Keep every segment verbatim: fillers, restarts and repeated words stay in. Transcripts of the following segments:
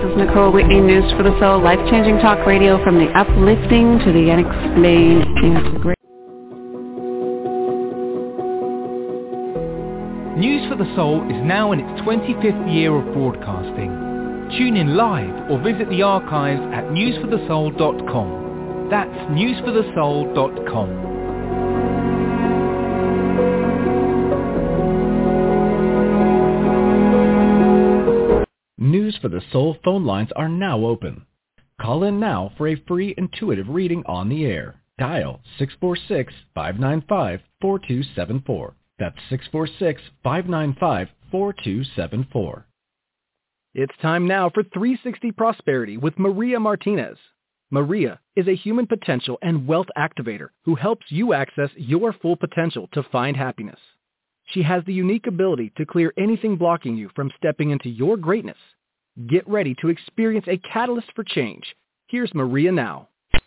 is Nicole Whitney, News for the Soul, life-changing talk radio from the uplifting to the unexplained. It's great. News for the Soul is now in its twenty-fifth year of broadcasting. Tune in live or visit the archives at news for the soul dot com. That's news for the soul dot com. News for the Soul phone lines are now open. Call in now for a free intuitive reading on the air. Dial six four six, five nine five, four two seven four. That's six four six, five nine five, four two seven four. It's time now for three sixty Prosperity with Maria Martinez. Maria is a human potential and wealth activator who helps you access your full potential to find happiness. She has the unique ability to clear anything blocking you from stepping into your greatness. Get ready to experience a catalyst for change. Here's Maria now.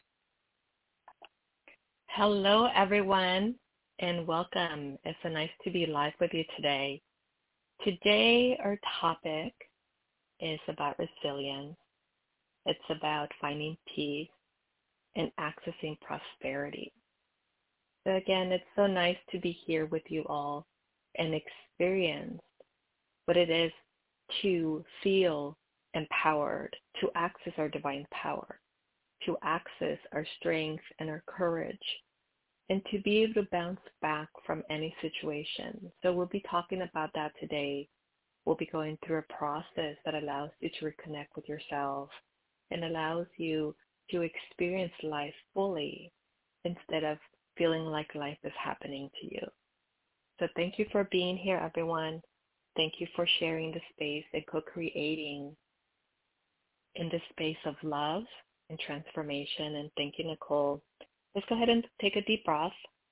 Hello, everyone, and welcome. It's so nice to be live with you today. Today, our topic is about resilience. It's about finding peace and accessing prosperity. So again, it's so nice to be here with you all and experience what it is to feel empowered, to access our divine power, to access our strength and our courage, and to be able to bounce back from any situation. So we'll be talking about that today. We'll be going through a process that allows you to reconnect with yourself and allows you to experience life fully instead of feeling like life is happening to you. So thank you for being here, everyone. Thank you for sharing the space and co-creating in the space of love and transformation. And thank you, Nicole. Let's go ahead and take a deep breath.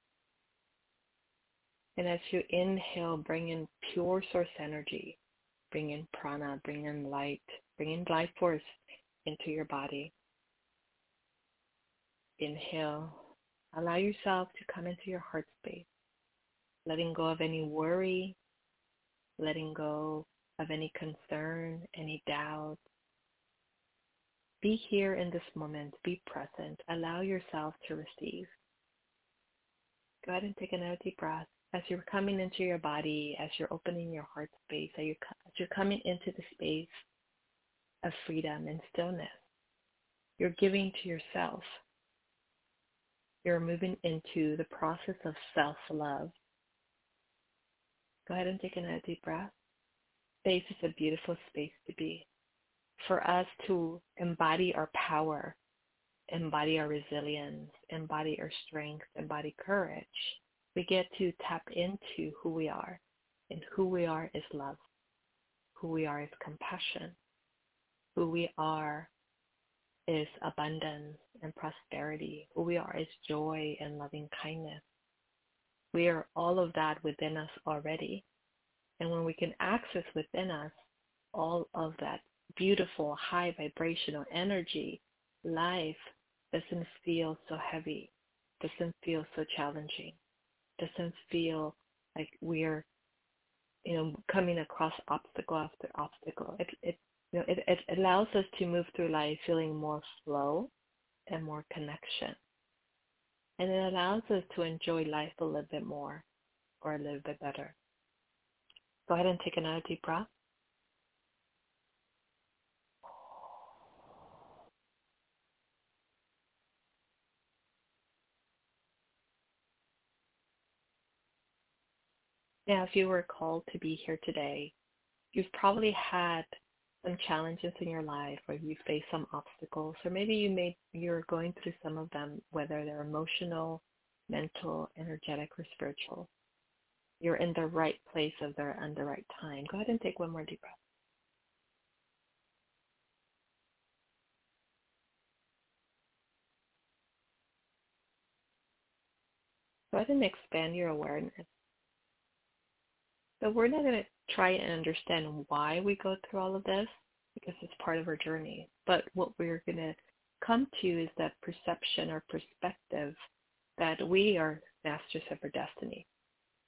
And as you inhale, bring in pure source energy. Bring in prana, bring in light, bring in life force into your body. Inhale. Allow yourself to come into your heart space. Letting go of any worry, letting go of any concern, any doubt. Be here in this moment. Be present. Allow yourself to receive. Go ahead and take another deep breath. As you're coming into your body, as you're opening your heart space, as you're, as you're coming into the space of freedom and stillness, you're giving to yourself. You're moving into the process of self-love. Go ahead and take another deep breath. Space is a beautiful space to be. For us to embody our power, embody our resilience, embody our strength, embody courage, we get to tap into who we are. And who we are is love. Who we are is compassion. Who we are is abundance and prosperity. Who we are is joy and loving kindness. We are all of that within us already. And when we can access within us all of that beautiful, high vibrational energy, life doesn't feel so heavy, doesn't feel so challenging, doesn't feel like we're, you know, coming across obstacle after obstacle. It, it, you know, it, it allows us to move through life feeling more flow and more connection. And it allows us to enjoy life a little bit more or a little bit better. Go ahead and take another deep breath. Now, if you were called to be here today, you've probably had some challenges in your life, or you face some obstacles, or maybe you may, you're going through some of them, whether they're emotional, mental, energetic, or spiritual. You're in the right place at the, at the right time. Go ahead and take one more deep breath. Go ahead and expand your awareness. So we're not going to try and understand why we go through all of this, because it's part of our journey. But what we're going to come to is that perception or perspective that we are masters of our destiny.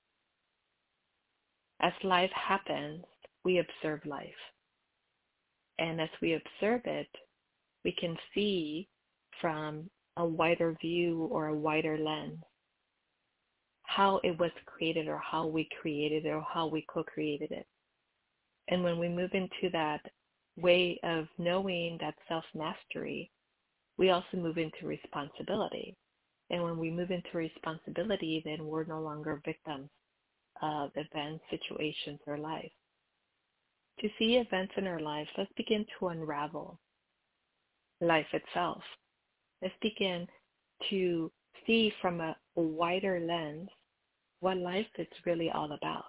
As life happens, we observe life. And as we observe it, we can see from a wider view or a wider lens how it was created or how we created it or how we co-created it. And when we move into that way of knowing, that self-mastery, we also move into responsibility. And when we move into responsibility, then we're no longer victims of events, situations, or life. To see events in our lives, let's begin to unravel life itself. Let's begin to see from a wider lens what life is really all about.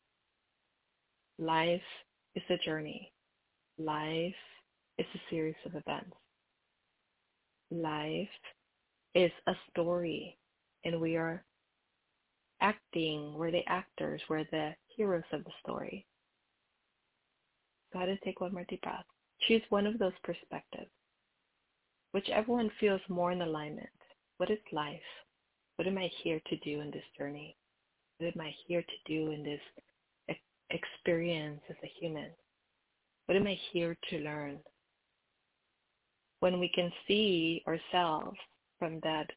Life is a journey. Life is a series of events. Life is a story, and we are acting, we're the actors, we're the heroes of the story. Go ahead and take one more deep breath. Choose one of those perspectives. Whichever one feels more in alignment. What is life? What am I here to do in this journey? What am I here to do in this ex- experience as a human? What am I here to learn? When we can see ourselves from that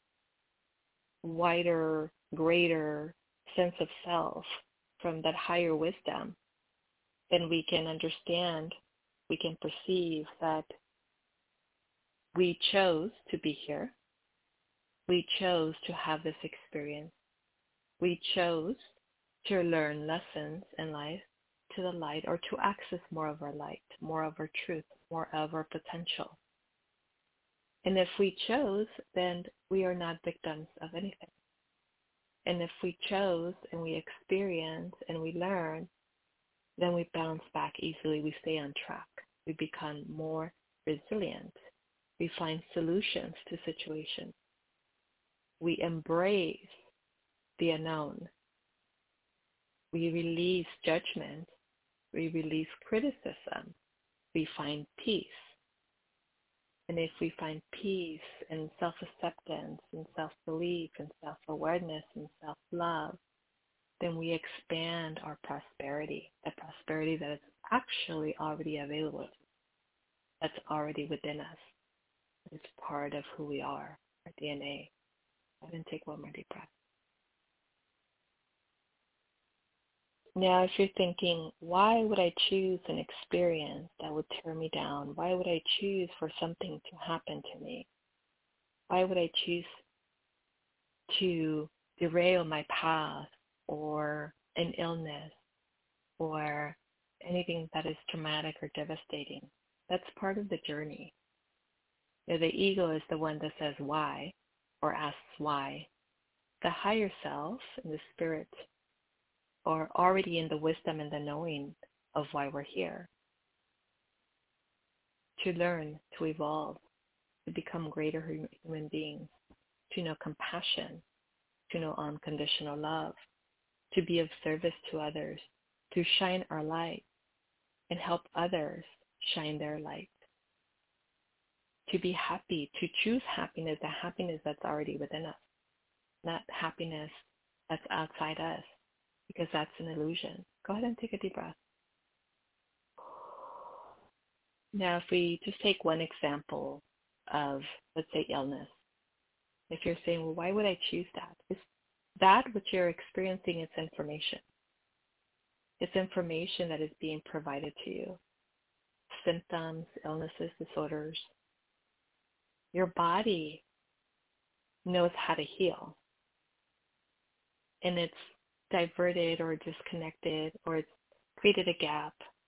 wider, greater sense of self, from that higher wisdom, then we can understand, we can perceive that we chose to be here. We chose to have this experience. We chose to learn lessons in life to the light, or to access more of our light, more of our truth, more of our potential. And if we chose, then we are not victims of anything. And if we chose and we experience and we learn, then we bounce back easily. We stay on track. We become more resilient. We find solutions to situations. We embrace the unknown. We release judgment. We release criticism. We find peace. And if we find peace and self-acceptance and self-belief and self-awareness and self-love, then we expand our prosperity, the prosperity that is actually already available to us, that's already within us. It's part of who we are, our D N A. Go ahead and take one more deep breath. Now, if you're thinking, why would I choose an experience that would tear me down? Why would I choose for something to happen to me? Why would I choose to derail my path, or an illness, or anything that is traumatic or devastating? That's part of the journey. You know, the ego is the one that says why, or asks why. The higher self and the spirit are already in the wisdom and the knowing of why we're here. To learn, to evolve, to become greater human beings, to know compassion, to know unconditional love, to be of service to others, to shine our light and help others shine their light. To be happy, to choose happiness, the happiness that's already within us, not happiness that's outside us, because that's an illusion. Go ahead and take a deep breath. Now, if we just take one example of, let's say, illness. If you're saying, well, why would I choose that? It's that which you're experiencing is information. It's information that is being provided to you. Symptoms, illnesses, disorders. Your body knows how to heal. And it's diverted or disconnected, or it's created a gap.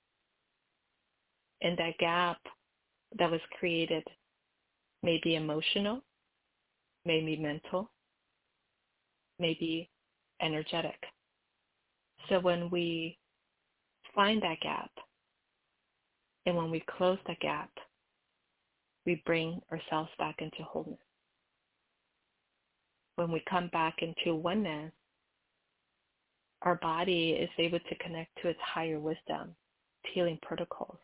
And that gap that was created may be emotional, may be mental, may be energetic. So when we find that gap, and when we close that gap, we bring ourselves back into wholeness. When we come back into oneness, our body is able to connect to its higher wisdom, healing protocols.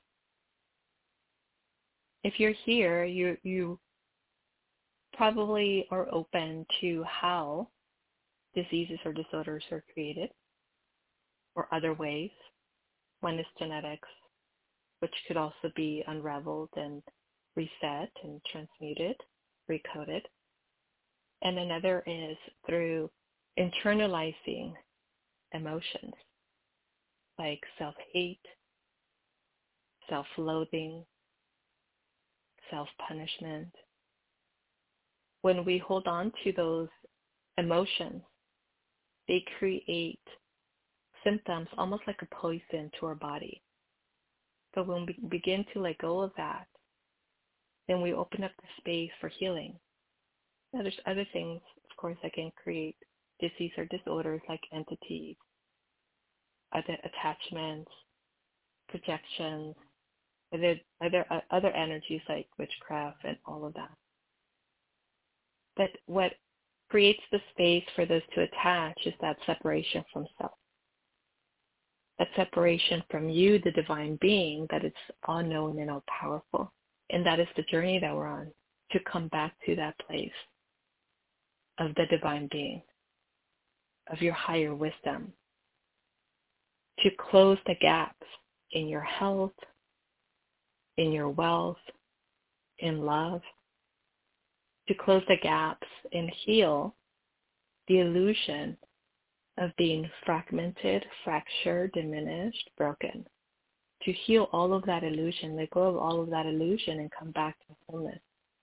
If you're here, you you probably are open to how diseases or disorders are created, or other ways. One is genetics, which could also be unraveled and reset and transmuted, recoded. And another is through internalizing emotions like self-hate, self-loathing, self-punishment. When we hold on to those emotions, they create symptoms almost like a poison to our body. But when we begin to let go of that, then we open up the space for healing. Now, there's other things, of course, that can create disease or disorders like entities, other attachments, projections, other, other, uh, other energies like witchcraft and all of that. But what creates the space for those to attach is that separation from self. That separation from you, the divine being, that it's all-knowing and all-powerful. And that is the journey that we're on, to come back to that place of the divine being, of your higher wisdom, to close the gaps in your health, in your wealth, in love, to close the gaps and heal the illusion of being fragmented, fractured, diminished, broken. To heal all of that illusion, let go of all of that illusion and come back to wholeness.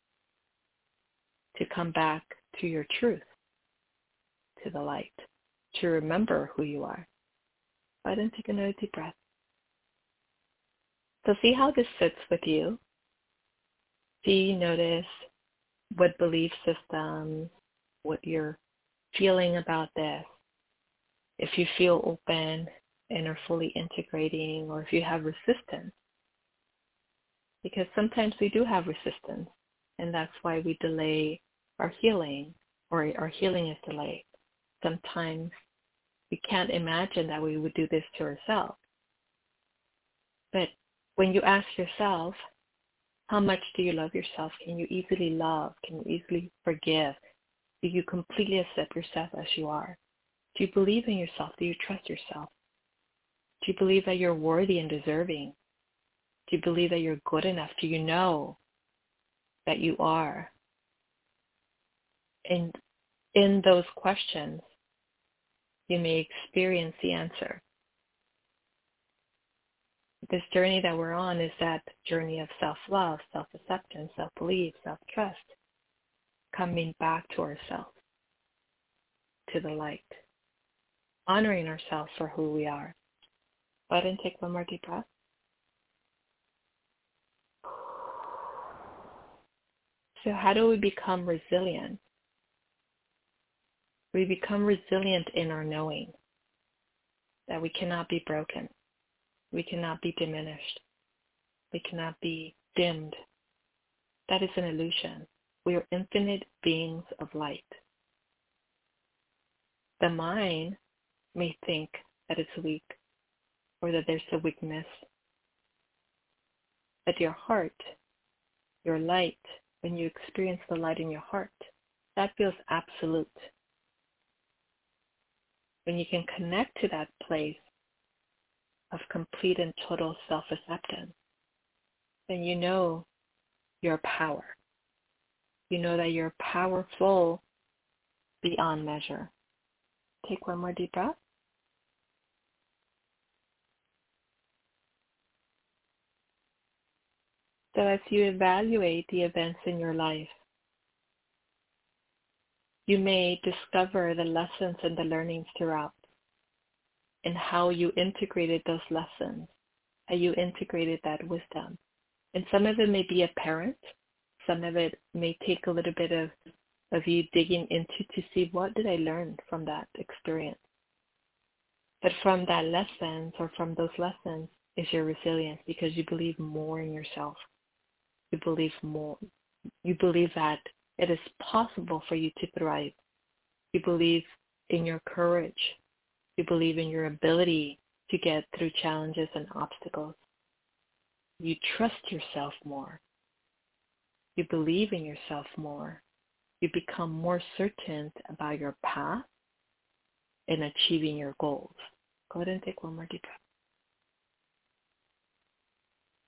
To come back to your truth, to the light, to remember who you are. Go ahead and take another deep breath. So see how this fits with you. See, notice what belief systems, what you're feeling about this. If you feel open and are fully integrating, or if you have resistance. Because sometimes we do have resistance, and that's why we delay our healing, or our healing is delayed. Sometimes we can't imagine that we would do this to ourselves. But when you ask yourself, how much do you love yourself? Can you easily love? Can you easily forgive? Do you completely accept yourself as you are? Do you believe in yourself? Do you trust yourself? Do you believe that you're worthy and deserving? Do you believe that you're good enough? Do you know that you are? And in those questions, you may experience the answer. This journey that we're on is that journey of self-love, self-acceptance, self-belief, self-trust, coming back to ourselves, to the light, honoring ourselves for who we are. Go ahead and take one more deep breath. So how do we become resilient? We become resilient in our knowing that we cannot be broken. We cannot be diminished. We cannot be dimmed. That is an illusion. We are infinite beings of light. The mind may think that it's weak or that there's a weakness. But your heart, your light, when you experience the light in your heart, that feels absolute. When you can connect to that place of complete and total self-acceptance, then you know your power. You know that you're powerful beyond measure. Take one more deep breath. So as you evaluate the events in your life, you may discover the lessons and the learnings throughout, and how you integrated those lessons, how you integrated that wisdom. And some of it may be apparent. Some of it may take a little bit of, of you digging into to see, what did I learn from that experience? But from that lessons, or from those lessons, is your resilience, because you believe more in yourself. You believe more. You believe that it is possible for you to thrive. You believe in your courage. You believe in your ability to get through challenges and obstacles. You trust yourself more. You believe in yourself more. You become more certain about your path and achieving your goals. Go ahead and take one more deep breath.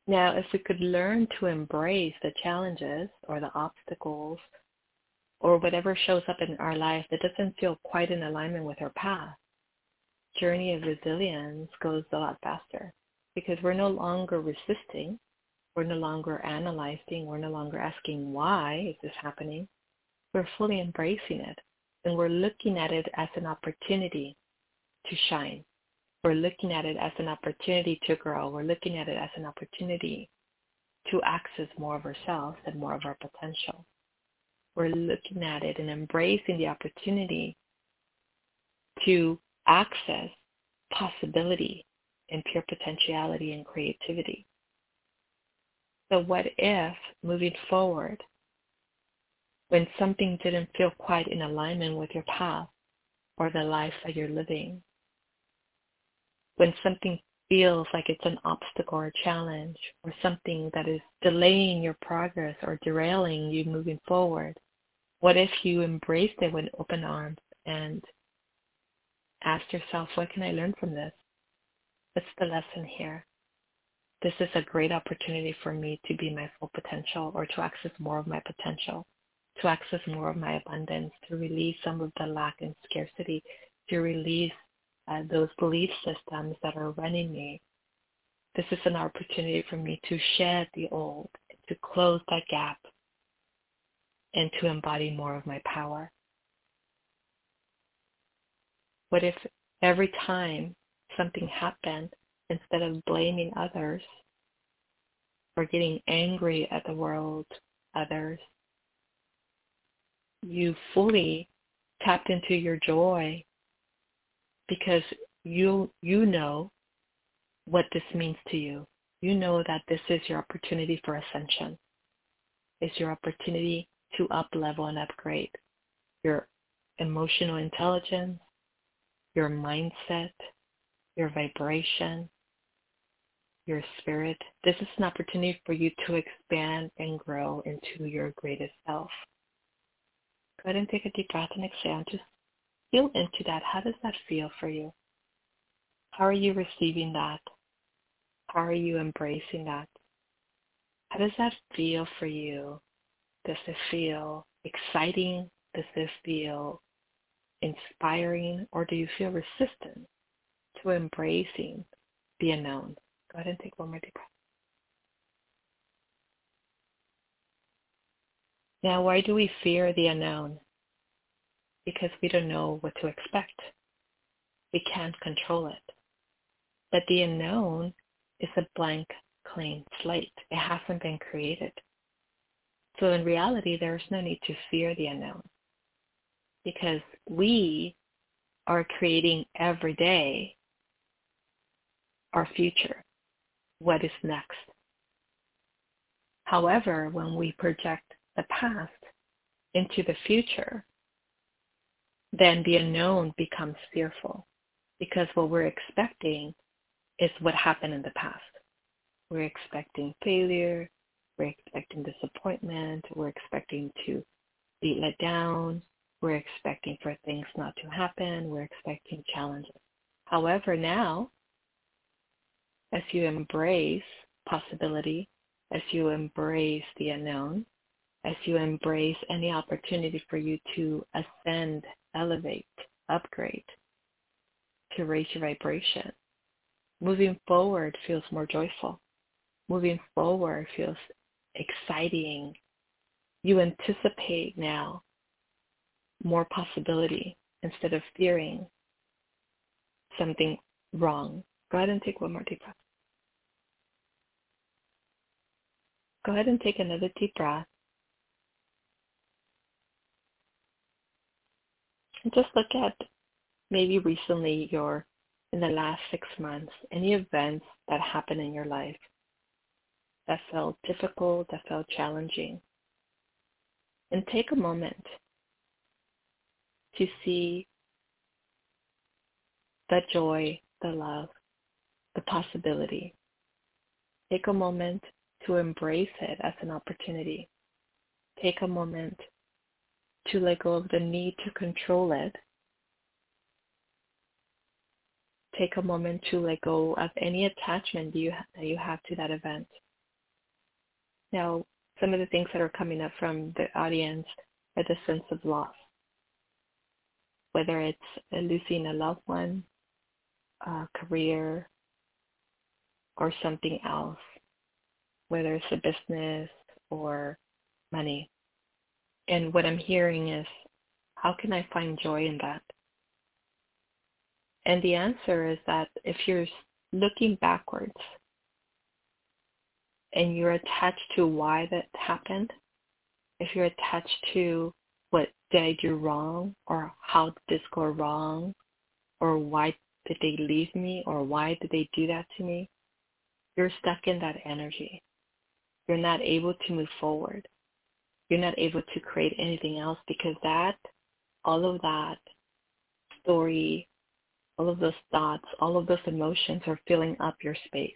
Now, if we could learn to embrace the challenges or the obstacles or whatever shows up in our life that doesn't feel quite in alignment with our path, journey of resilience goes a lot faster because we're no longer resisting, we're no longer analyzing, we're no longer asking why is this happening. We're fully embracing it, and we're looking at it as an opportunity to shine. We're looking at it as an opportunity to grow. We're looking at it as an opportunity to access more of ourselves and more of our potential. We're looking at it and embracing the opportunity to access possibility and pure potentiality and creativity. So what if, moving forward, when something didn't feel quite in alignment with your path or the life that you're living, when something feels like it's an obstacle or a challenge or something that is delaying your progress or derailing you moving forward, what if you embraced it with open arms and asked yourself, what can I learn from this? What's the lesson here? This is a great opportunity for me to be my full potential or to access more of my potential, to access more of my abundance, to release some of the lack and scarcity, to release uh, those belief systems that are running me. This is an opportunity for me to shed the old, to close that gap, and to embody more of my power. What if every time something happened, instead of blaming others or getting angry at the world, others, you fully tapped into your joy because you you know what this means to you. You know that this is your opportunity for ascension. It's your opportunity to up level and upgrade your emotional intelligence, your mindset, your vibration, your spirit. This is an opportunity for you to expand and grow into your greatest self. Go ahead and take a deep breath and exhale. Just feel into that. How does that feel for you? How are you receiving that? How are you embracing that? How does that feel for you? Does it feel exciting? Does it feel inspiring? Or do you feel resistant to embracing the unknown? Go ahead and take one more deep breath. Now, why do we fear the unknown? Because we don't know what to expect. We can't control it. But the unknown is a blank, clean slate. It hasn't been created. So in reality, there's no need to fear the unknown because we are creating every day our future, what is next. However, when we project the past into the future, then the unknown becomes fearful because what we're expecting is what happened in the past. We're expecting failure, we're expecting disappointment, we're expecting to be let down, we're expecting for things not to happen, we're expecting challenges. However, now, as you embrace possibility, as you embrace the unknown, as you embrace any opportunity for you to ascend, elevate, upgrade, to raise your vibration, moving forward feels more joyful. Moving forward feels exciting. You anticipate now more possibility instead of fearing something wrong. Go ahead and take one more deep breath. Go ahead and take another deep breath. And just look at maybe recently your, in the last six months, any events that happened in your life that felt difficult, that felt challenging. And take a moment to see the joy, the love, the possibility. Take a moment to embrace it as an opportunity. Take a moment to let go of the need to control it. Take a moment to let go of any attachment you, that you have to that event. Now, some of the things that are coming up from the audience are the sense of loss, whether it's losing a loved one, a career, or something else, whether it's a business or money. And what I'm hearing is, how can I find joy in that? And the answer is that if you're looking backwards and you're attached to why that happened, if you're attached to what did I do wrong, or how did this go wrong, or why did they leave me, or why did they do that to me, you're stuck in that energy. You're not able to move forward. You're not able to create anything else, because that, all of that story, all of those thoughts, all of those emotions are filling up your space.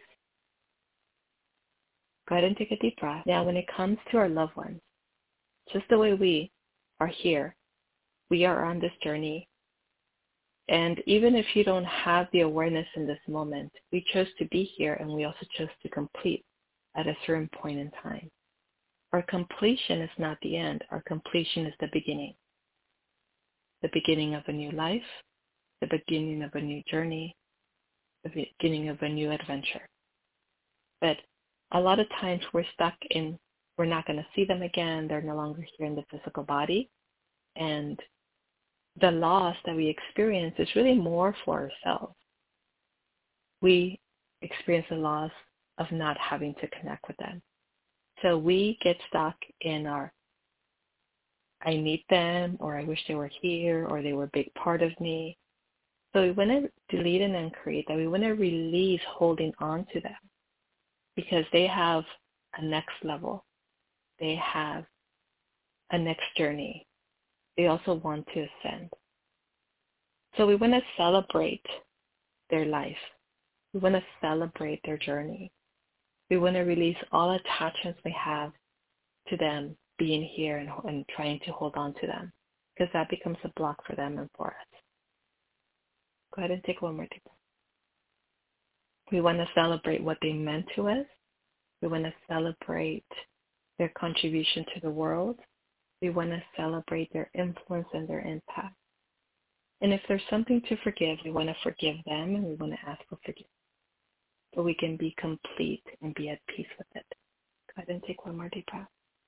Go ahead and take a deep breath. Now, when it comes to our loved ones, just the way we are here, we are on this journey. And even if you don't have the awareness in this moment, we chose to be here, and we also chose to complete at a certain point in time. Our completion is not the end. Our completion is the beginning. The beginning of a new life, the beginning of a new journey, the beginning of a new adventure. But a lot of times we're stuck in, we're not going to see them again. They're no longer here in the physical body. And the loss that we experience is really more for ourselves. We experience the loss of not having to connect with them. So we get stuck in our, I need them, or I wish they were here, or they were a big part of me. So we want to delete and uncreate that. We want to release holding on to them, because they have a next level. They have a next journey. They also want to ascend. So we want to celebrate their life. We want to celebrate their journey. We want to release all attachments we have to them being here and, and trying to hold on to them, because that becomes a block for them and for us. Go ahead and take one more deep breath. We want to celebrate what they meant to us. We want to celebrate their contribution to the world. We want to celebrate their influence and their impact. And if there's something to forgive, we want to forgive them, and we want to ask for forgiveness, so we can be complete and be at peace with it. Go ahead and take one more deep breath.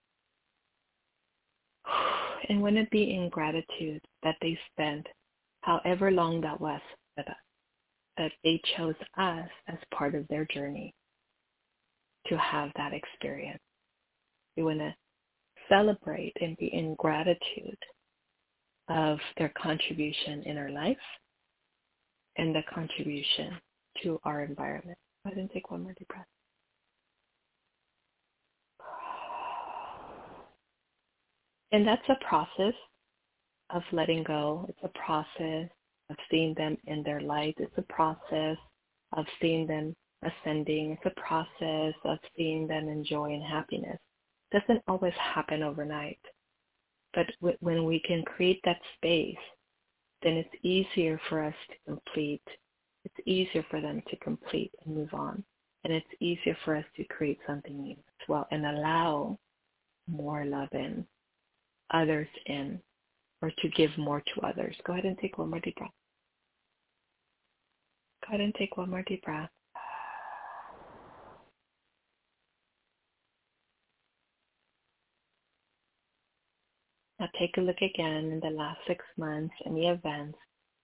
And want to be in gratitude that they spent however long that was with us, that they chose us as part of their journey to have that experience. We want to celebrate and be in gratitude of their contribution in our life and the contribution to our environment. Go ahead and take one more deep breath. And that's a process of letting go. It's a process of seeing them in their light. It's a process of seeing them ascending. It's a process of seeing them in joy and happiness. It doesn't always happen overnight. But w- when we can create that space, then it's easier for us to complete. It's easier for them to complete and move on. And it's easier for us to create something new as well and allow more love in, others in, or to give more to others. Go ahead and take one more deep breath. Go ahead and take one more deep breath. Now take a look again in the last six months, any events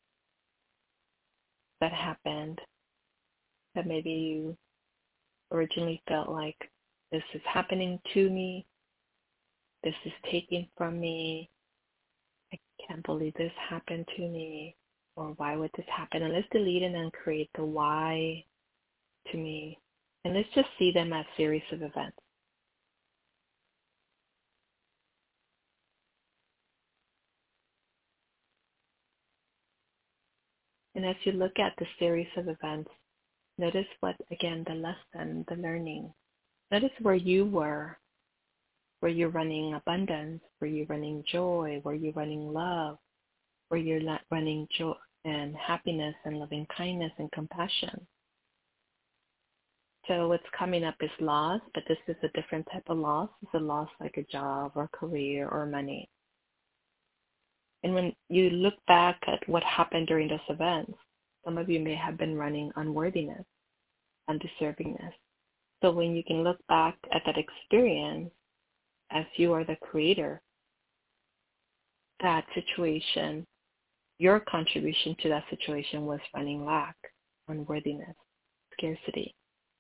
that happened that maybe you originally felt like, this is happening to me, this is taken from me, I can't believe this happened to me, or why would this happen? And let's delete and then create the why to me. And let's just see them as series of events. And as you look at the series of events, notice what, again, the lesson, the learning. Notice where you were. Were you running abundance? Were you running joy? Were you running love? Were you running joy and happiness and loving kindness and compassion? So what's coming up is loss, but this is a different type of loss. It's a loss like a job or career or money. And when you look back at what happened during those events, some of you may have been running unworthiness, undeservingness. So when you can look back at that experience as you are the creator, that situation, your contribution to that situation was running lack, unworthiness, scarcity.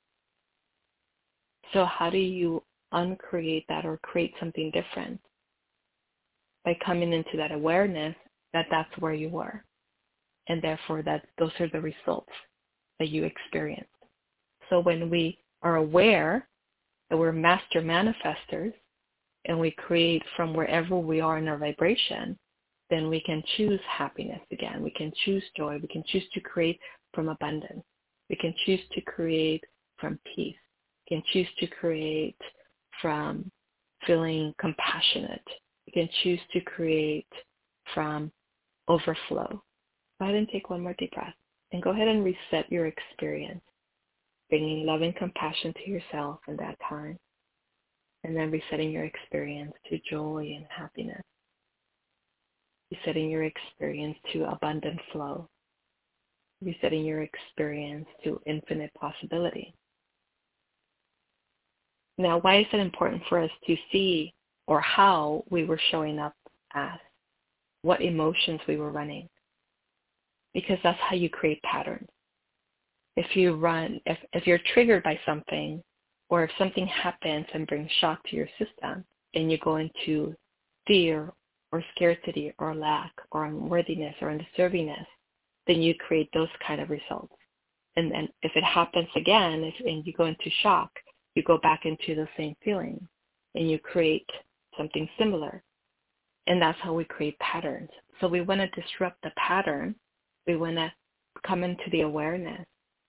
So how do you uncreate that or create something different? By coming into that awareness that that's where you were. And therefore that those are the results that you experienced. So when we are aware that we're master manifestors and we create from wherever we are in our vibration, then we can choose happiness again. We can choose joy. We can choose to create from abundance. We can choose to create from peace. We can choose to create from feeling compassionate. We can choose to create from overflow. Go ahead and take one more deep breath and go ahead and reset your experience, bringing love and compassion to yourself in that time, and then resetting your experience to joy and happiness, resetting your experience to abundant flow, resetting your experience to infinite possibility. Now, why is it important for us to see or how we were showing up as, what emotions we were running? Because that's how you create patterns. If you run, if, if you're triggered by something, or if something happens and brings shock to your system, and you go into fear or scarcity or lack or unworthiness or undeservingness, then you create those kind of results. And then if it happens again, if, and you go into shock, you go back into the same feeling, and you create something similar. And that's how we create patterns. So we want to disrupt the pattern. We want to come into the awareness.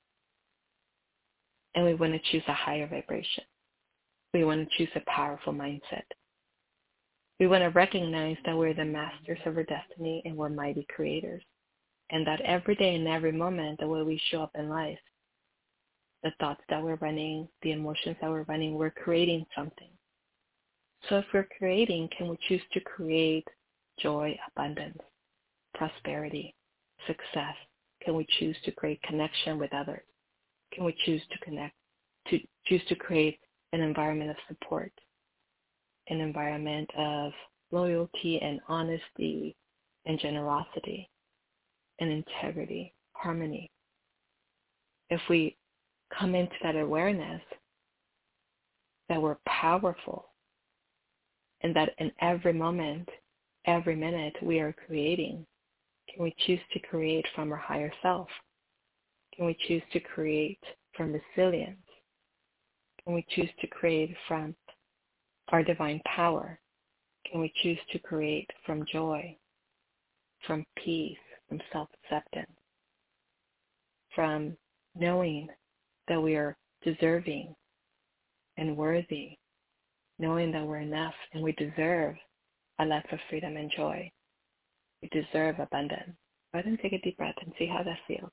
And we want to choose a higher vibration. We want to choose a powerful mindset. We want to recognize that we're the masters of our destiny and we're mighty creators. And that every day and every moment, the way we show up in life, the thoughts that we're running, the emotions that we're running, we're creating something. So if we're creating, can we choose to create joy, abundance, prosperity, success? Can we choose to create connection with others? Can we choose to connect, to choose to create an environment of support, an environment of loyalty and honesty and generosity and integrity, harmony? If we come into that awareness that we're powerful and that in every moment, every minute we are creating, can we choose to create from our higher self? Can we choose to create from resilience? Can we choose to create from our divine power? Can we choose to create from joy, from peace, from self-acceptance, from knowing that we are deserving and worthy, knowing that we're enough and we deserve a life of freedom and joy. We deserve abundance. Go ahead and take a deep breath and see how that feels.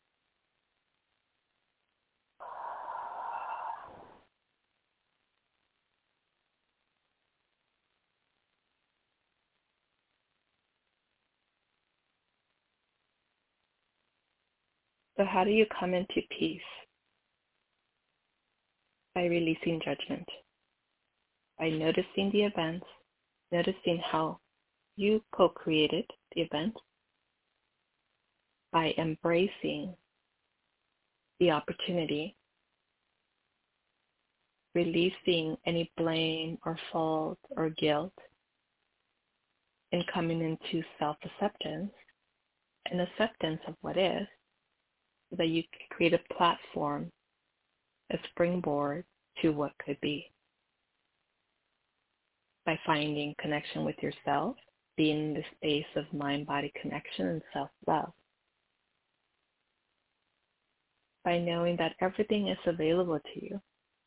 So how do you come into peace? By releasing judgment, by noticing the events, noticing how you co-created the event, by embracing the opportunity, releasing any blame or fault or guilt, and coming into self-acceptance and acceptance of what is, so that you can create a platform, a springboard to what could be. By finding connection with yourself, being in the space of mind-body connection and self-love. By knowing that everything is available to you.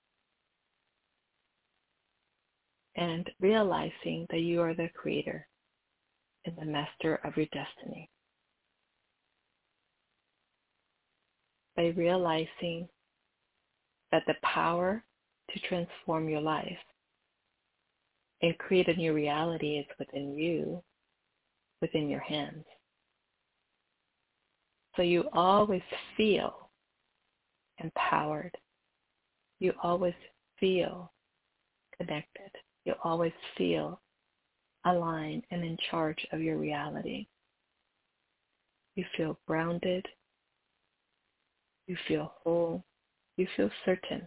And realizing that you are the creator and the master of your destiny. By realizing that the power to transform your life and create a new reality is within you, within your hands. So you always feel empowered. You always feel connected. You always feel aligned and in charge of your reality. You feel grounded. You feel whole. You feel certain.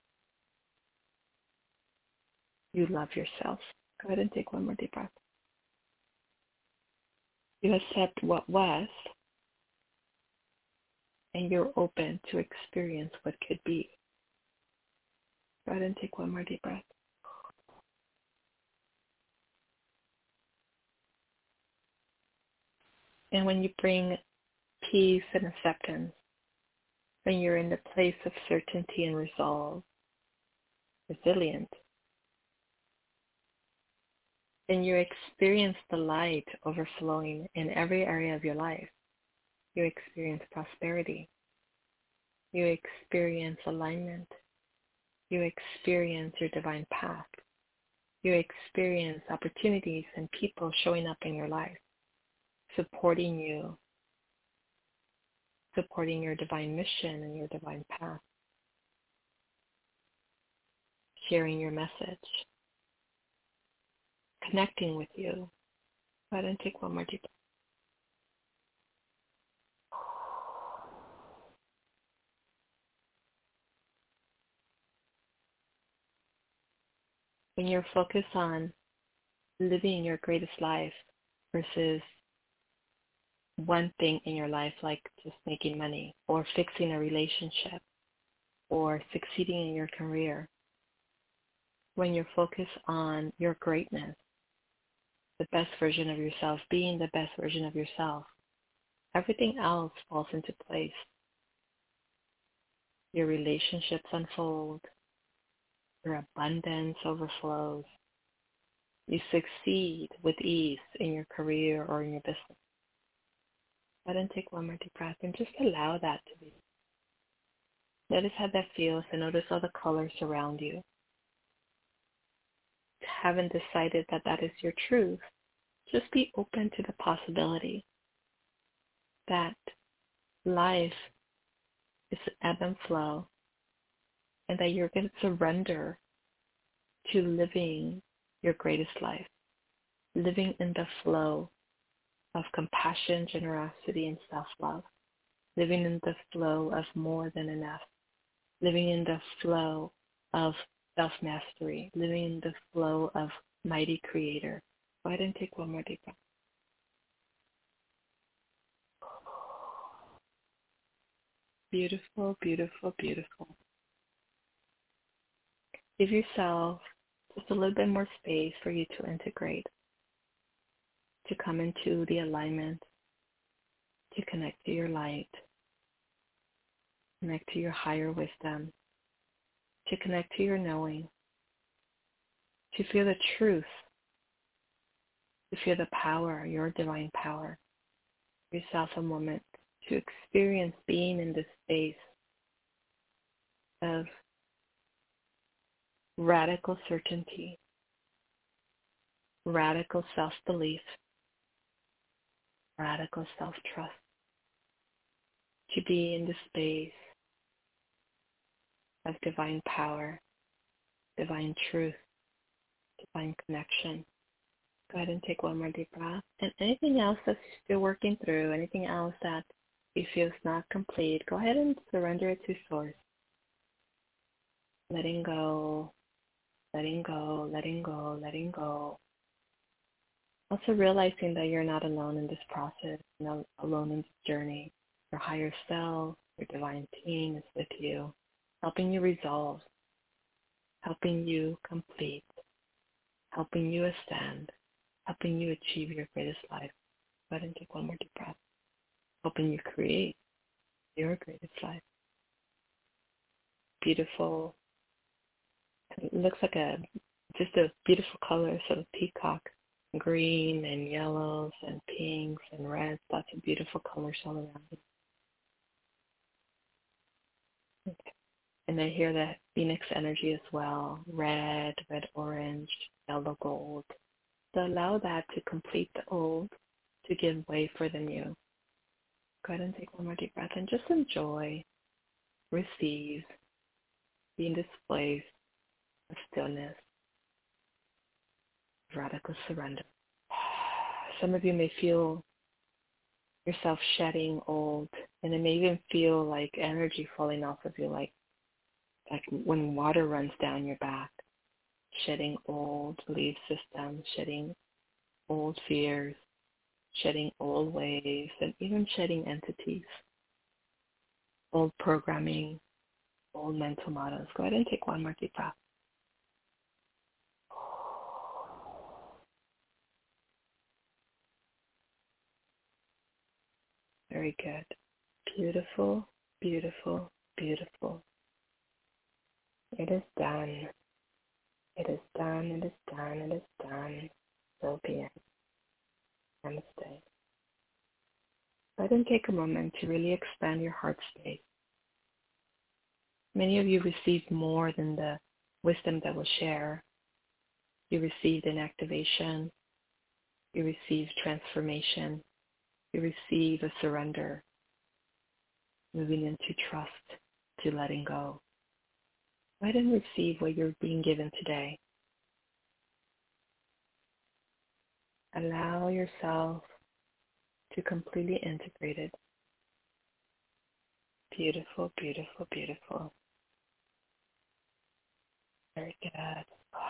You love yourself. Go ahead and take one more deep breath. You accept what was, and you're open to experience what could be. Go ahead and take one more deep breath. And when you bring peace and acceptance, when you're in the place of certainty and resolve, resilient, then you experience the light overflowing in every area of your life. You experience prosperity. You experience alignment. You experience your divine path. You experience opportunities and people showing up in your life, supporting you, supporting your divine mission and your divine path, sharing your message, connecting with you. Go ahead and take one more deep breath. When you're focused on living your greatest life versus one thing in your life, like just making money or fixing a relationship or succeeding in your career, when you're focused on your greatness, the best version of yourself, being the best version of yourself, everything else falls into place. Your relationships unfold. Your abundance overflows. You succeed with ease in your career or in your business. Go ahead and take one more deep breath and just allow that to be. Notice how that feels and notice all the colors around you. Haven't decided that that is your truth. Just be open to the possibility that life is ebb and flow, and that you're going to surrender to living your greatest life, living in the flow of compassion, generosity, and self-love, living in the flow of more than enough, living in the flow of self-mastery, living in the flow of mighty creator. Go ahead and take one more deep breath. Beautiful, beautiful, beautiful. Give yourself just a little bit more space for you to integrate, to come into the alignment, to connect to your light, connect to your higher wisdom, to connect to your knowing, to feel the truth, to feel the power, your divine power. Give yourself a moment to experience being in this space of radical certainty, radical self-belief, radical self-trust, to be in the space of divine power, divine truth, divine connection. Go ahead and take one more deep breath. And anything else that's still working through, anything else that you feel is not complete, go ahead and surrender it to Source. Letting go, letting go, letting go, letting go. Also realizing that you're not alone in this process, not alone in this journey. Your higher self, your divine team is with you, helping you resolve, helping you complete, helping you ascend, helping you achieve your greatest life. Go ahead and take one more deep breath. Helping you create your greatest life. Beautiful. It looks like a just a beautiful color, sort of peacock, green and yellows and pinks and reds. Lots of beautiful colors all around it. Okay. And I hear the Phoenix energy as well, red, red, orange, yellow, gold. So allow that to complete the old, to give way for the new. Go ahead and take one more deep breath and just enjoy, receive, be in this place of stillness, radical surrender. Some of you may feel yourself shedding old, and it may even feel like energy falling off of you, like like when water runs down your back, shedding old belief systems, shedding old fears, shedding old ways, and even shedding entities, old programming, old mental models. Go ahead and take one more deep breath. Very good. Beautiful, beautiful, beautiful. It is done. It is done. It is done. It is done. So be it. Namaste. Go ahead and take a moment to really expand your heart space. Many of you received more than the wisdom that we'll share. You received an activation. You received transformation. You receive a surrender, moving into trust, to letting go. Go ahead and receive what you're being given today. Allow yourself to completely integrate it. Beautiful, beautiful, beautiful. Very good.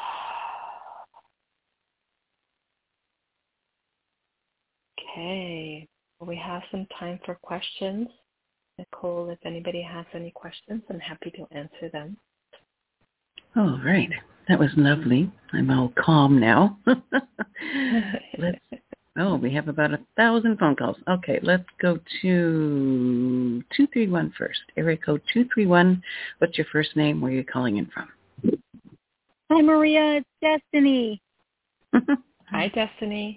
Okay. We have some time for questions. Nicole, if anybody has any questions, I'm happy to answer them. All right. That was lovely. I'm all calm now. Let's, oh, we have about a thousand phone calls. Okay, let's go to two three one first. Area code two three one. What's your first name? Where are you calling in from? Hi, Maria. It's Destiny. Hi, Destiny.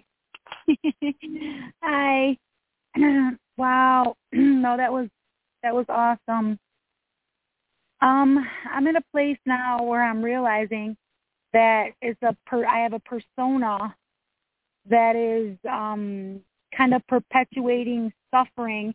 Hi. Wow. No, that was that was awesome. Um, I'm in a place now where I'm realizing that it's a per, I have a persona that is um, kind of perpetuating suffering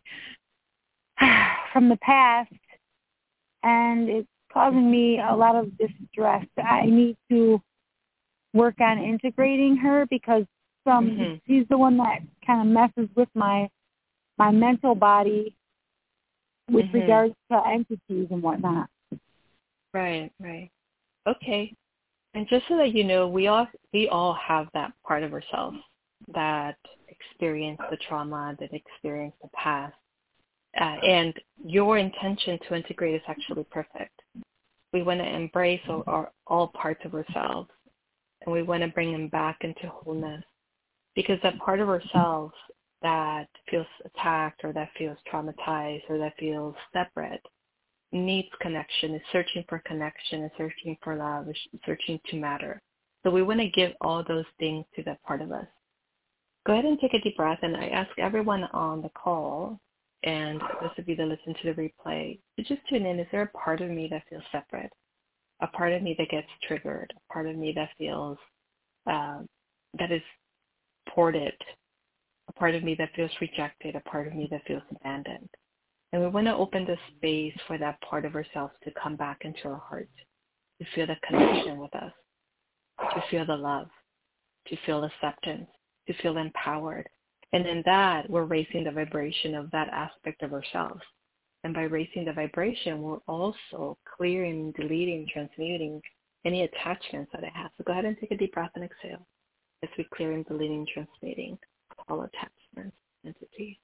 from the past, and it's causing me a lot of distress. I need to work on integrating her because um, mm-hmm. she's the one that kind of messes with my my mental body with mm-hmm. regards to entities and whatnot. Right, right. Okay. And just so that you know, we all we all have that part of ourselves that experienced the trauma, that experienced the past. Uh, and your intention to integrate is actually perfect. We want to embrace all, our, all parts of ourselves, and we want to bring them back into wholeness. Because that part of ourselves that feels attacked or that feels traumatized or that feels separate needs connection, is searching for connection, is searching for love, is searching to matter. So we want to give all those things to that part of us. Go ahead and take a deep breath, and I ask everyone on the call and those of you that listen to the replay to just tune in. Is there a part of me that feels separate? A part of me that gets triggered? A part of me that feels, uh, that is thwarted? A part of me that feels rejected? A part of me that feels abandoned? And we want to open the space for that part of ourselves to come back into our heart, to feel the connection with us, to feel the love, to feel acceptance, to feel empowered. And in that, we're raising the vibration of that aspect of ourselves. And by raising the vibration, we're also clearing, deleting, transmuting any attachments that it has. So go ahead and take a deep breath and exhale as we clear and deleting, transmuting all attachments, entities.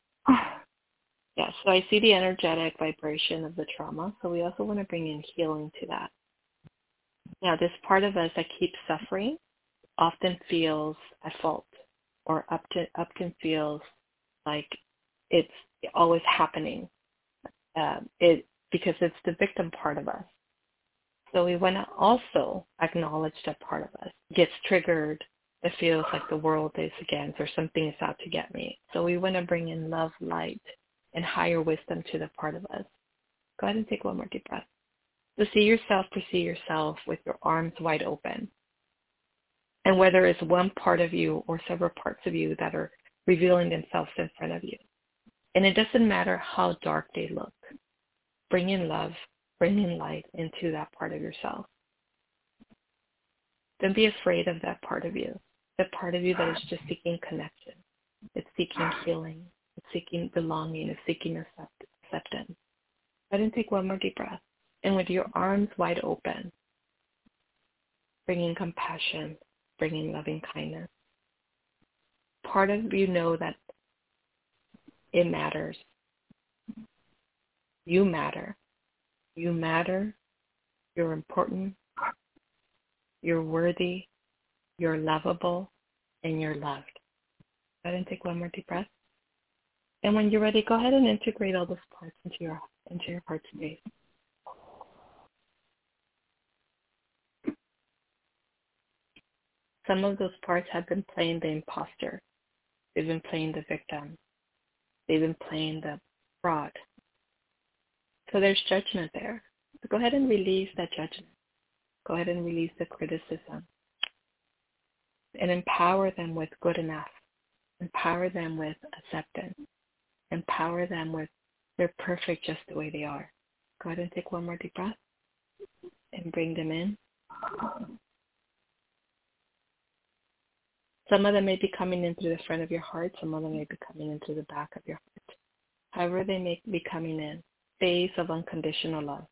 Yeah, so I see the energetic vibration of the trauma, so we also want to bring in healing to that. Now, this part of us that keeps suffering often feels at fault, or often, often feels like it's always happening, uh, it because it's the victim part of us. So we want to also acknowledge that part of us gets triggered. It feels like the world is against, or something is out to get me. So we want to bring in love, light, and higher wisdom to the part of us. Go ahead and take one more deep breath. So see yourself, perceive yourself with your arms wide open. And whether it's one part of you or several parts of you that are revealing themselves in front of you. And it doesn't matter how dark they look. Bring in love, bring in light into that part of yourself. Don't be afraid of that part of you, that part of you that is just seeking connection. It's seeking healing. It's seeking belonging. It's seeking accept- acceptance. Go ahead and take one more deep breath. And with your arms wide open, bring in compassion, bring in loving kindness. Part of you know that it matters. You matter. You matter. You're important. You're worthy. You're lovable. And you're loved. Go ahead and take one more deep breath. And when you're ready, go ahead and integrate all those parts into your into your heart space. Some of those parts have been playing the imposter. They've been playing the victim. They've been playing the fraud. So there's judgment there. So go ahead and release that judgment. Go ahead and release the criticism. And empower them with good enough. Empower them with acceptance. Empower them with they're perfect just the way they are. Go ahead and take one more deep breath and bring them in. Some of them may be coming in through the front of your heart. Some of them may be coming in through the back of your heart. However they may be coming in, space of unconditional love.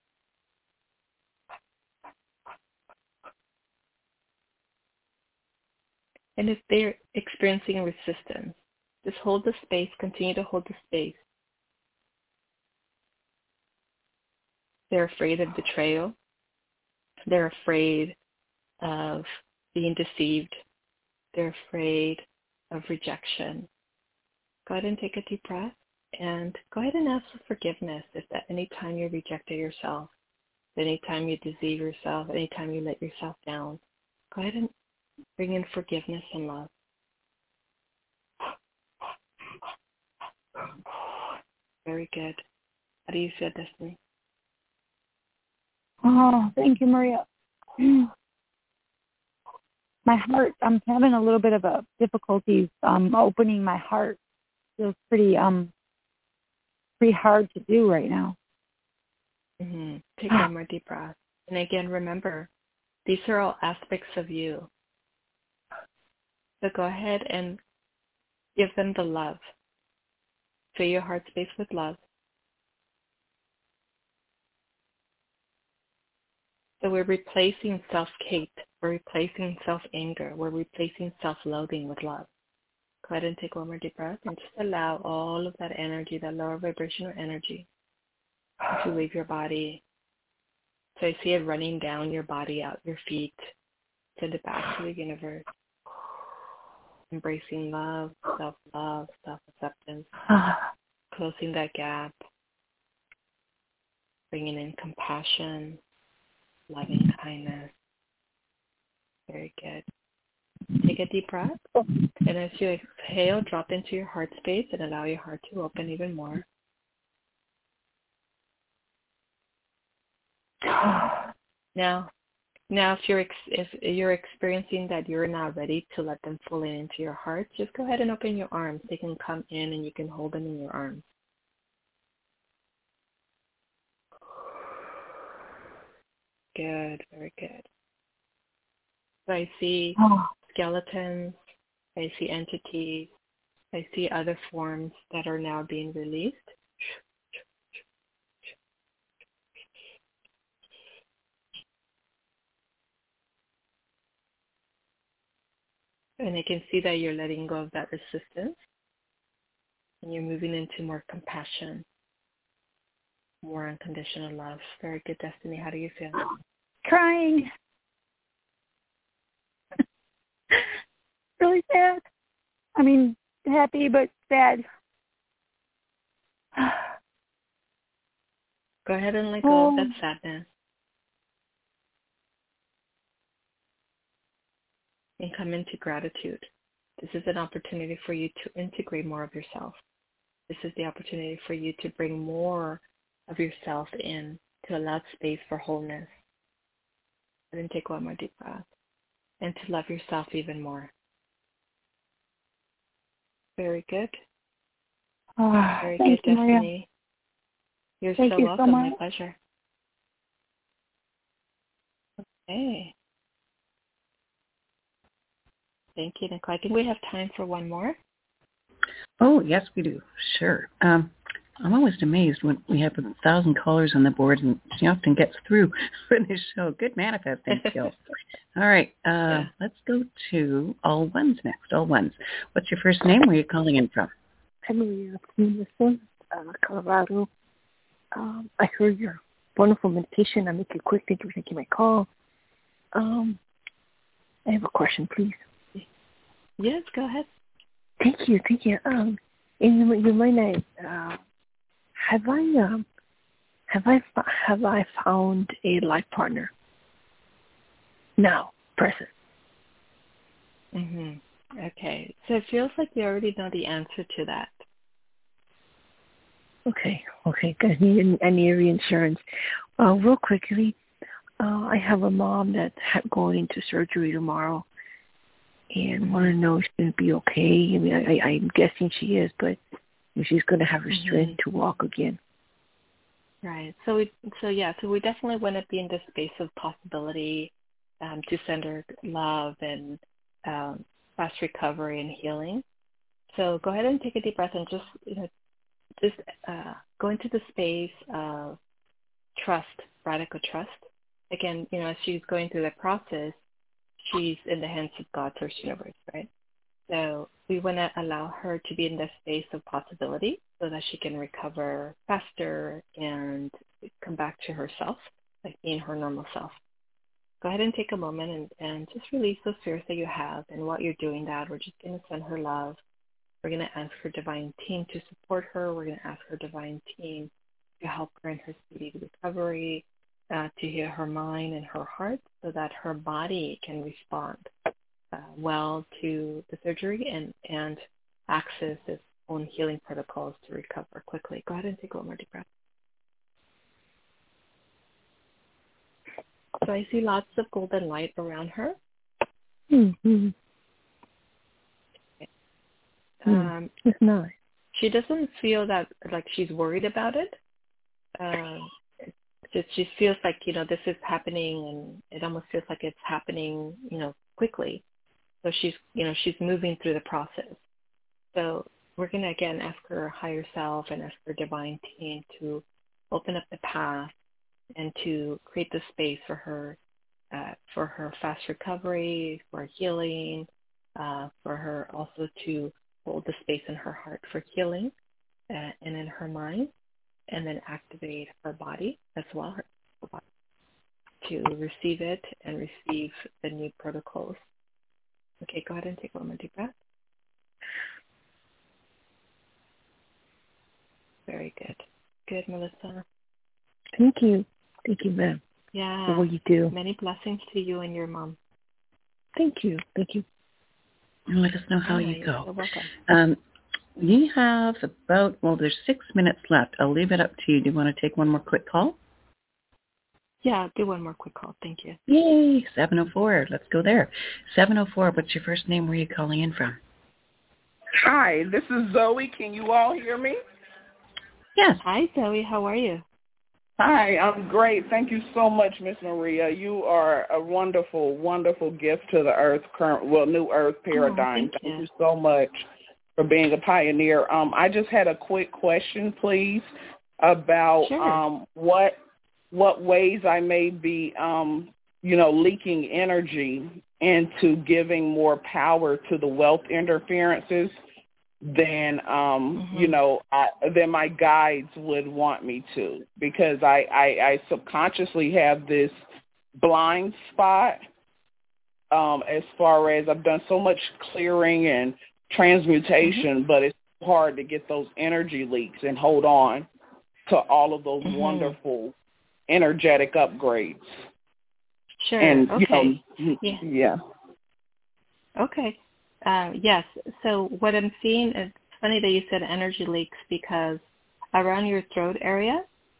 And if they're experiencing resistance, just hold the space, continue to hold the space. They're afraid of betrayal. They're afraid of being deceived. They're afraid of rejection. Go ahead and take a deep breath and go ahead and ask for forgiveness if at any time you rejected yourself, any time you deceive yourself, any time you let yourself down. Go ahead and bring in forgiveness and love. Very good. How do you feel, Destiny? Oh, thank you, Maria. My heart, I'm having a little bit of a difficulties um, opening my heart. Feels pretty um pretty hard to do right now. Mm-hmm. Take one more deep breath. And again, remember, these are all aspects of you. So go ahead and give them the love. Fill your heart space with love. So we're replacing self-hate. We're replacing self-anger. We're replacing self-loathing with love. Go ahead and take one more deep breath and just allow all of that energy, that lower vibrational energy, to leave your body. So I see it running down your body, out your feet, send it back to the universe. Embracing love, self-love, self-acceptance, closing that gap, bringing in compassion, loving kindness. Very good. Take a deep breath, and as you exhale, drop into your heart space and allow your heart to open even more. Now, now if you're ex- if you're experiencing that you're not ready to let them fully into your heart, just go ahead and open your arms. They can come in, and you can hold them in your arms. Good, very good. So I see skeletons, I see entities, I see other forms that are now being released. And I can see that you're letting go of that resistance, and you're moving into more compassion, more unconditional love. Very good, Destiny. How do you feel? Crying. Really sad. I mean, happy but sad. Go ahead and let go of that sadness. And come into gratitude. This is an opportunity for you to integrate more of yourself. This is the opportunity for you to bring more of yourself in to allow space for wholeness. And then take one more deep breath. And to love yourself even more. Very good. Oh, Very thank good, you, Maria. Destiny. You're Thank so you welcome. so My much. pleasure. Okay. Thank you, Nicole. I think we have time for one more. Oh, yes, we do. Sure. Um, I'm always amazed when we have a thousand callers on the board, and she often gets through for this show. Good manifesting skills. All right. Uh, Yeah. Let's go to All Ones next. All Ones. What's your first name? Where are you calling in from? Hi, Maria. From uh, Colorado. Um, I heard your wonderful meditation. I'll make it quick. Thank you for taking my call. Um, I have a question, please. Yes, go ahead. Thank you. Thank you. Um, in your, your mind, I, uh, have I um, have I have I found a life partner? Now, present. Mhm. Okay. So it feels like you already know the answer to that. Okay. Okay. 'Cause I need I need reinsurance. Uh, real quickly, uh, I have a mom that's going into surgery tomorrow, and want to know if she's going to be okay. I mean, I, I, I'm guessing she is, but if she's going to have her Mhm. strength to walk again. Right. So we, so yeah, so we definitely want to be in the space of possibility, um, to send her love and um, fast recovery and healing. So go ahead and take a deep breath and just, you know, just uh, go into the space of trust, radical trust. Again, you know, as she's going through the process, she's in the hands of God, Source Universe, right? So we want to allow her to be in the space of possibility so that she can recover faster and come back to herself, like being her normal self. Go ahead and take a moment and, and just release those fears that you have. And while you're doing that, we're just going to send her love. We're going to ask her divine team to support her. We're going to ask her divine team to help her in her speedy recovery, uh, to heal her mind and her heart so that her body can respond uh, well to the surgery and, and access its own healing protocols to recover quickly. Go ahead and take one more deep breath. So I see lots of golden light around her. Mm-hmm. Um, it's nice. She doesn't feel that like she's worried about it. Um, it just feels like, you know, this is happening, and it almost feels like it's happening, you know, quickly. So she's, you know, she's moving through the process. So we're going to, again, ask her higher self and ask her divine team to open up the path and to create the space for her, uh, for her fast recovery, for healing, uh, for her also to hold the space in her heart for healing uh, and in her mind, and then activate her body as well, her body, to receive it and receive the new protocols. Okay, go ahead and take one more deep breath. Very good. Good, Melissa. Thank you. Thank you, ma'am, Yeah. for what you do. Many blessings to you and your mom. Thank you. Thank you. Let us know how Yeah, you you're go. so welcome. Um, we have about, well, there's six minutes left. I'll leave it up to you. Do you want to take one more quick call? Yeah, I'll do one more quick call. Thank you. Yay, seven oh four. Let's go there. seven oh four, what's your first name? Where are you calling in from? Hi, this is Zoe. Can you all hear me? Yes. Hi, Zoe. How are you? Hi, I'm great. Thank you so much, Miss Maria. You are a wonderful, wonderful gift to the Earth, current, well, New Earth paradigm. Oh, thank, thank you. you so much for being a pioneer. Um, I just had a quick question, please, about Sure. um, what what ways I may be, um, you know, leaking energy into giving more power to the wealth interferences than, um, Mm-hmm. you know, I, than my guides would want me to, because I, I, I subconsciously have this blind spot um, as far as I've done so much clearing and transmutation, mm-hmm. but it's hard to get those energy leaks and hold on to all of those mm-hmm. wonderful energetic upgrades. Sure. And, okay. You know, yeah. yeah. Okay. Uh, yes. So what I'm seeing is, it's funny that you said energy leaks, because around your throat area,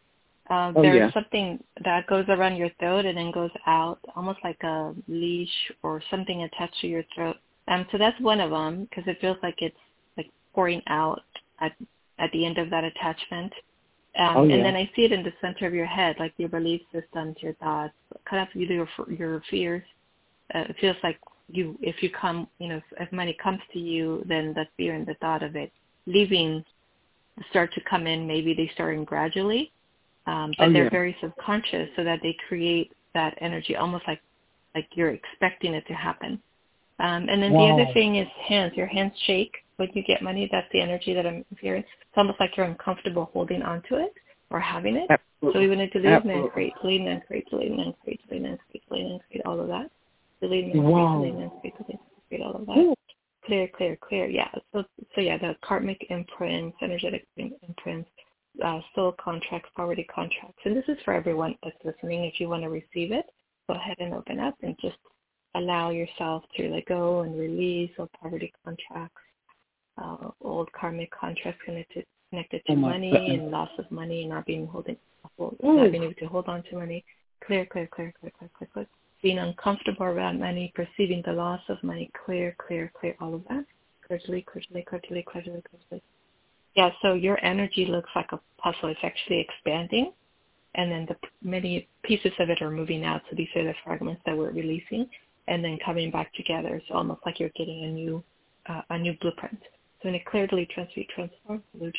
Uh, Oh, there's yeah. something that goes around your throat and then goes out, almost like a leash or something attached to your throat. Um, so that's one of them because it feels like it's like pouring out at at the end of that attachment. Um, Oh, yeah. And then I see it in the center of your head, like your belief systems, your thoughts, cut off your your fears. Uh, it feels like you, if you come, you know, if money comes to you, then the fear and the thought of it leaving start to come in. Maybe they start in gradually, um, but Oh, they're yeah. very subconscious, so that they create that energy, almost like like you're expecting it to happen. Um, and then Wow. the other thing is hands. Your hands shake when you get money. That's the energy that I'm hearing. It's almost like you're uncomfortable holding on to it or having it. Absolutely. So we want to delete and Absolutely. create, delete and create, delete and create, delete and create, delete and create, all of that. Delete and create, Wow. delete and create, delete and create, all of that. Clear, clear, clear. Yeah. So, so yeah, the karmic imprints, energetic imprints, uh, soul contracts, poverty contracts. And this is for everyone that's listening. If you want to receive it, go ahead and open up and just allow yourself to let go and release all poverty contracts, uh, old karmic contracts connected connected to Oh, my money goodness. and loss of money, not being holding, hold, Ooh. not being able to hold on to money. Clear, clear, clear, clear, clear, clear, clear. Being uncomfortable around money, perceiving the loss of money. Clear, clear, clear. All of that. Clearly, clearly, clearly, clearly, clearly. Yeah. So your energy looks like a puzzle. It's actually expanding, and then the many pieces of it are moving out. So these are the fragments that we're releasing, and then coming back together. It's almost like you're getting a new, uh, a new blueprint. So when it clearly transforms, transforms,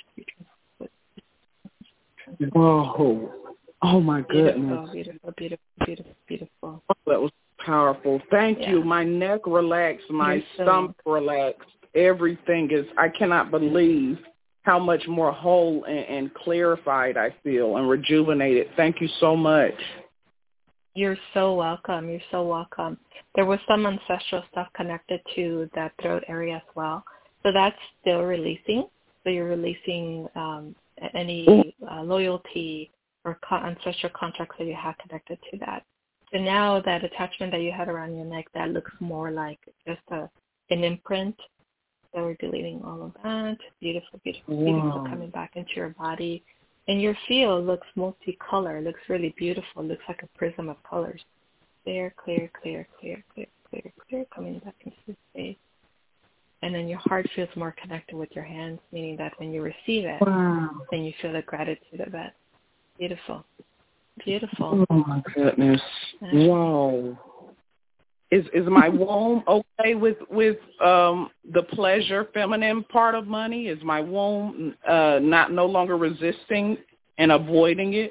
transforms. Whoa. Oh, my goodness. Beautiful, beautiful, beautiful, beautiful, beautiful. Oh, that was powerful. Thank Yeah. you. My neck relaxed. My You're so stomach relaxed. Everything is, I cannot believe how much more whole and, and clarified I feel and rejuvenated. Thank you so much. You're so welcome. You're so welcome. There was some ancestral stuff connected to that throat area as well. So that's still releasing. So you're releasing um, any uh, loyalty or co- ancestral contracts that you have connected to that. So now that attachment that you had around your neck, that looks more like just a, an imprint. So we're deleting all of that. Beautiful, beautiful, beautiful, Wow. coming back into your body. And your field looks multicolor. Looks really beautiful. Looks like a prism of colors. Clear, clear, clear, clear, clear, clear, clear, coming back into the space. And then your heart feels more connected with your hands, meaning that when you receive it, Wow. then you feel the gratitude of it. Beautiful. Beautiful. Oh, my goodness. Wow. Is is my womb okay with with um, the pleasure feminine part of money? Is my womb uh, not no longer resisting and avoiding it?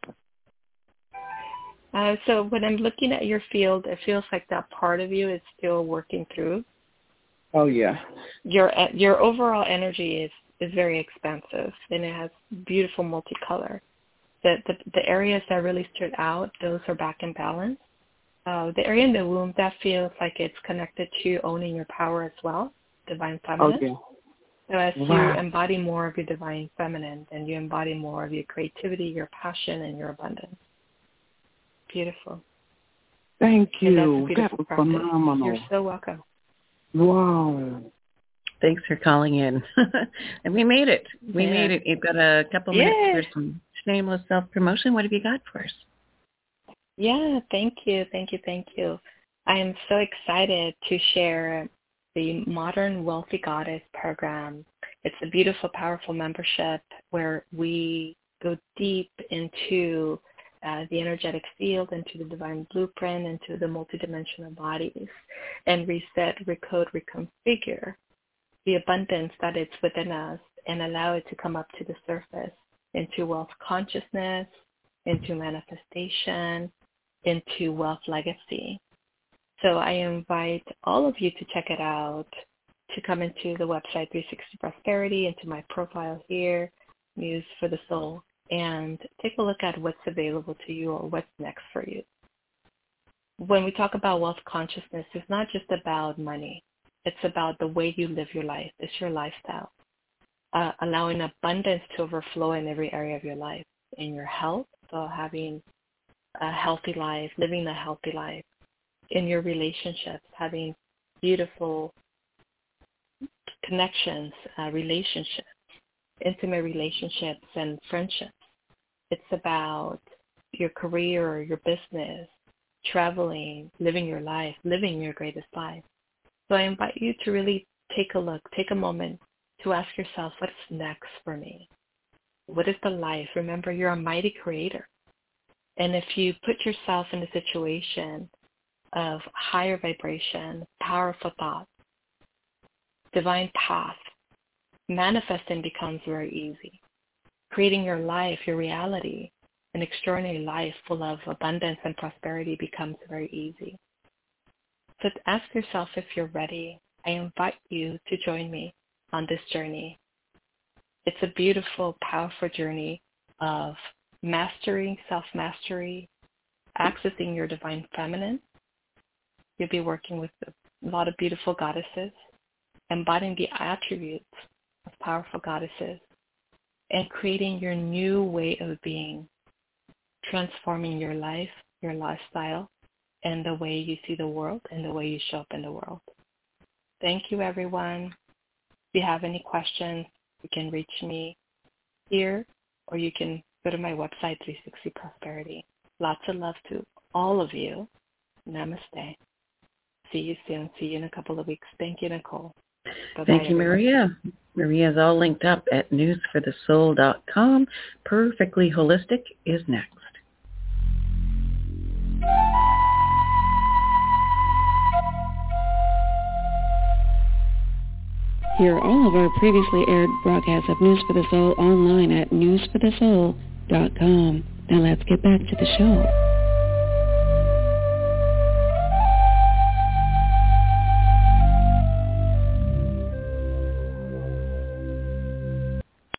Uh, so when I'm looking at your field, it feels like that part of you is still working through. Oh, yeah. Your your overall energy is, is very expansive, and it has beautiful multicolor. The, the the areas that really stood out, those are back in balance. Uh, the area in the womb, that feels like it's connected to owning your power as well, divine feminine. Oh, yeah. So as Wow. you embody more of your divine feminine, then you embody more of your creativity, your passion, and your abundance. Beautiful. Thank And that's a you. beautiful That was practice. phenomenal. You're so welcome. Wow. Thanks for calling in. And we made it. We Yeah. made it. You've got a couple Yay. minutes for some shameless self-promotion. What have you got for us? Yeah, thank you, thank you, thank you. I am so excited to share the Modern Wealthy Goddess program. It's a beautiful, powerful membership where we go deep into uh, the energetic field, into the divine blueprint, into the multidimensional bodies, and reset, recode, reconfigure the abundance that is within us and allow it to come up to the surface into wealth consciousness, into manifestation, into wealth legacy. So I invite all of you to check it out, to come into the website three sixty Prosperity, into my profile here, Muse for the Soul, and take a look at what's available to you or what's next for you. When we talk about wealth consciousness, it's not just about money. It's about the way you live your life. It's your lifestyle, uh, allowing abundance to overflow in every area of your life, in your health, so having a healthy life, living a healthy life, in your relationships, having beautiful connections, uh, relationships, intimate relationships and friendships, It's about your career, your business, traveling, living your life, living your greatest life. So I invite you to really take a look, take a moment to ask yourself, what's next for me? What is the life? Remember, you're a mighty creator. And if you put yourself in a situation of higher vibration, powerful thought, divine path, manifesting becomes very easy. Creating your life, your reality, an extraordinary life full of abundance and prosperity becomes very easy. So ask yourself if you're ready. I invite you to join me on this journey. It's a beautiful, powerful journey of mastering self-mastery, accessing your divine feminine. You'll be working with a lot of beautiful goddesses, embodying the attributes of powerful goddesses, and creating your new way of being, transforming your life, your lifestyle, and the way you see the world and the way you show up in the world. Thank you, everyone. If you have any questions, you can reach me here, or you can go to my website, three sixty Prosperity. Lots of love to all of you. Namaste. See you soon. See you in a couple of weeks. Thank you, Nicole. Bye-bye, Thank you, everyone. Maria. Maria is all linked up at news for the soul dot com. Perfectly Holistic is next. Hear all of our previously aired broadcasts of News for the Soul online at news for the soul dot com. Now let's get back to the show.